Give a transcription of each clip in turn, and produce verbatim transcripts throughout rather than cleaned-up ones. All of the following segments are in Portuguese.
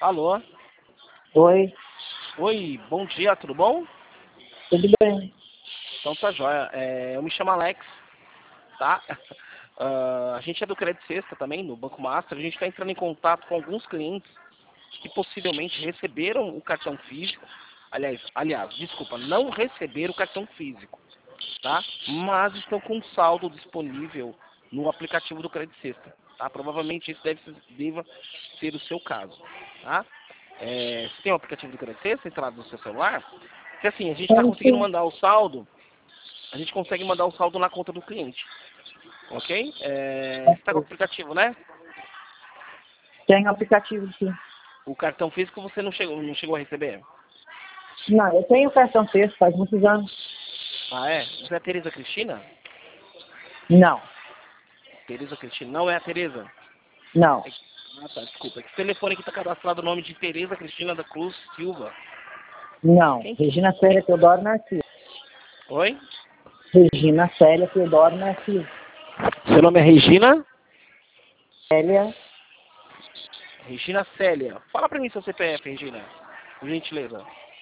Alô? Oi, Oi, bom dia, tudo bom? tudo bem? Então tá jóia. É, eu me chamo Alex, tá? Ah, a gente é do Credit Sexta também, no Banco Master. A gente está entrando em contato com alguns clientes que possivelmente receberam o cartão físico. Aliás, aliás, desculpa, não receberam o cartão físico, tá? Mas estão com saldo disponível no aplicativo do Credit Sexta, tá? Provavelmente isso deve ser, deva ser o seu caso, tá? É, você tem o aplicativo do Credit Sexta instalado no seu celular? Porque assim, a gente está Tenho conseguindo sim, mandar o saldo, a gente consegue mandar o saldo na conta do cliente, ok? É, você está com o aplicativo, né? tenho aplicativo sim. O cartão físico você não chegou, não chegou a receber? Não, eu tenho cartão texto faz muitos anos. Ah, é? Você é a Tereza Cristina? Não, Tereza Cristina, não é a Tereza? não, É- Ah, tá, desculpa. É que o telefone aqui está cadastrado o nome de Tereza Cristina da Cruz Silva. não. Quem? Regina Célia Teodoro Narciso. Oi? Regina Célia Teodoro Narciso. Seu nome é Regina? Célia, Regina Célia. Fala pra mim seu C P F, Regina. Por gentileza.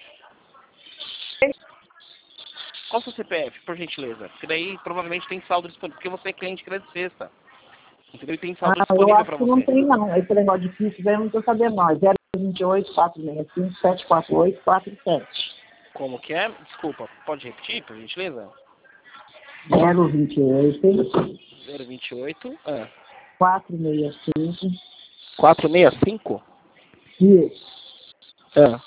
Qual o seu C P F, por gentileza? Porque daí provavelmente tem saldo disponível. Porque você é cliente de Credit Sexta. Entendeu? E tem ah, saldo eu disponível acho pra que não você. tem não. Esse negócio difícil, eu não estou sabendo não. zero vinte e oito, quatro seis cinco, sete quatro oito, quatro sete. Como que é? Desculpa, pode repetir, por gentileza? zero vinte e oito, zero vinte e oito. Ah. quatro seis cinco. quatro seis cinco? Isso. Ah.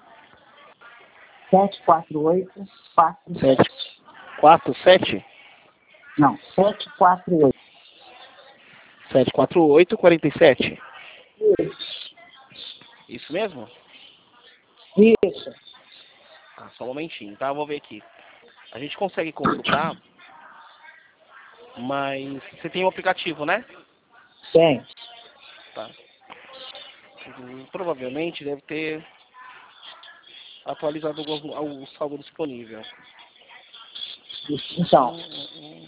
sete quatro oito, quatro sete. sete. quatro sete? Não, sete quatro oito. sete quatro oito, quarenta e sete. Isso. Isso mesmo? Isso. Ah, só um momentinho, tá? Eu vou ver aqui. A gente consegue consultar, mas você tem o aplicativo, né? Tem. Tá. Hum, Provavelmente deve ter atualizado o, o saldo disponível. Isso. Então, Hum, hum, hum.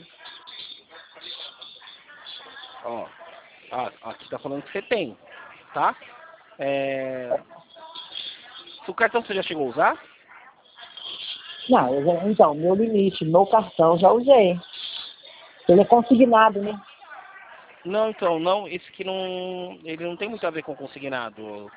Ó, ah, aqui tá falando que você tem, tá? É... Se o cartão você já chegou a usar? não, eu já- então, meu limite, meu cartão já usei. Ele é consignado, né? Não, então, não, esse aqui não, ele não tem muito a ver com consignado.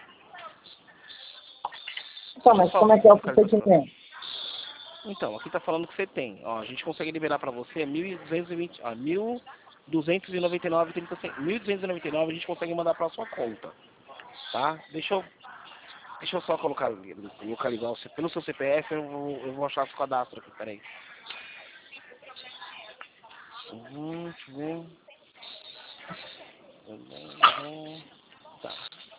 Então, Deixa eu mas só como é que é o localizar. procedimento? Então, aqui tá falando que você tem. Ó, a gente consegue liberar para você mil duzentos e vinte, ó, mil duzentos e noventa e nove vírgula trinta centavos. mil duzentos e noventa e nove a gente consegue mandar para sua conta, tá? Deixa eu, deixa eu só colocar, localizar o seu, pelo seu C P F, eu vou, eu vou achar o cadastro aqui, peraí. Uhum, deixa eu ver. Uhum, tá.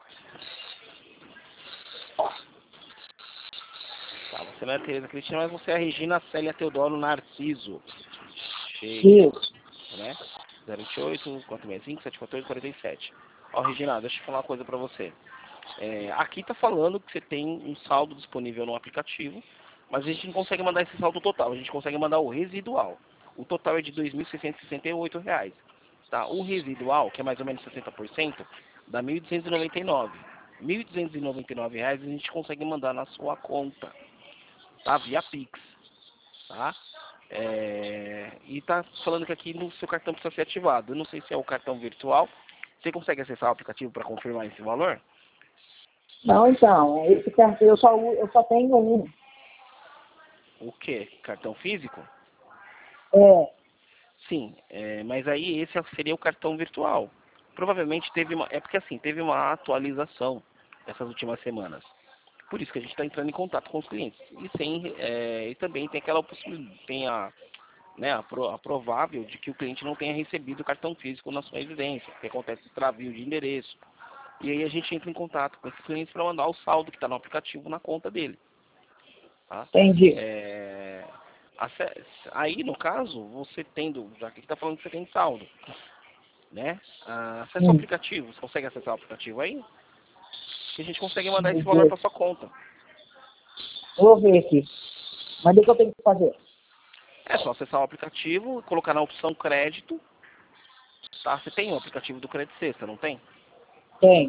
Tá, você não é a Tereza Cristina, mas você é a Regina Célia Teodoro Narciso. Cheio, Isso. né? zero vinte e oito, quatro seis cinco, sete quatro oito, quarenta e sete. Ó, Regina, deixa eu falar uma coisa pra você. É, aqui tá falando que você tem um saldo disponível no aplicativo, mas a gente não consegue mandar esse saldo total, a gente consegue mandar o residual. O total é de dois mil seiscentos e sessenta e oito reais. Tá? O residual, que é mais ou menos sessenta por cento, dá mil duzentos e noventa e nove. mil duzentos e noventa e nove reais a gente consegue mandar na sua conta, tá? Via Pix, tá? É, e tá falando que aqui no seu cartão precisa ser ativado. Eu não sei se é o cartão virtual. Você consegue acessar o aplicativo para confirmar esse valor? Não, então, esse cartão, eu só, u- eu só tenho um. O quê? Cartão físico? É, Sim, é, mas aí esse seria o cartão virtual. Provavelmente teve uma. É porque assim, teve uma atualização essas últimas semanas. Por isso que a gente está entrando em contato com os clientes. E, sem, é, e também tem aquela possibilidade, tem a, né, a, pro, a provável de que o cliente não tenha recebido o cartão físico na sua residência, porque acontece extravio de endereço. E aí a gente entra em contato com esses clientes para mandar o saldo que está no aplicativo na conta dele. Tá? entendi. É, ace- aí, no caso, você tendo, já que está falando que você tem saldo, né? Ah, acessa o Hum, aplicativo, você consegue acessar o aplicativo aí? Que a gente consegue mandar esse vou valor ver. para sua conta. Vou ver aqui. Mas o que eu tenho que fazer? É só acessar o aplicativo, colocar na opção crédito, tá? Você tem o aplicativo do Credit Sexta, não tem? Tenho.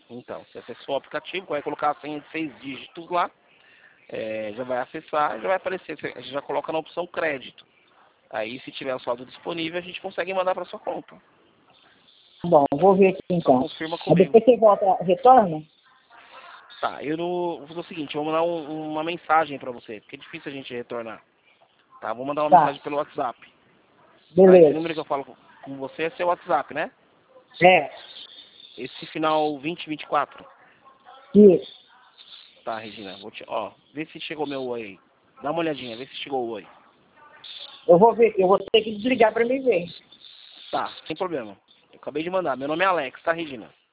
Então, você acessou o aplicativo, vai colocar a senha de seis dígitos lá, é, já vai acessar, já vai aparecer, você já coloca na opção crédito. Aí, se tiver o saldo disponível, a gente consegue mandar para sua conta. Bom, vou ver aqui Só então. confirma Aí comigo. depois você volta, retorna? Tá, eu no- vou fazer o seguinte, eu vou mandar um- uma mensagem para você, porque é difícil a gente retornar. Tá, vou mandar uma Tá, mensagem pelo WhatsApp. Tá, esse beleza. número que eu falo com você é seu WhatsApp, né? É, Esse final vinte e vinte e quatro. isso. Tá, Regina, vou te, ó, vê se chegou meu oi aí. Dá uma olhadinha, vê se chegou o oi. Eu vou ver, eu vou ter que desligar para me ver. Tá, sem problema. Eu acabei de mandar. Meu nome é Alex, tá, Regina?